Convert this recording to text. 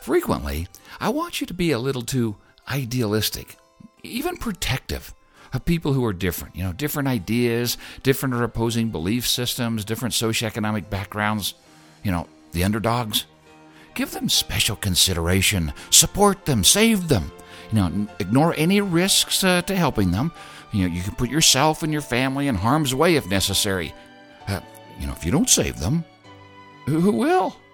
Frequently, I want you to be a little too idealistic, even protective of people who are different. Different ideas, different or opposing belief systems, different socioeconomic backgrounds. The underdogs. Give them special consideration. Support them. Save them. Ignore any risks to helping them. You can put yourself and your family in harm's way if necessary. If you don't save them, who will?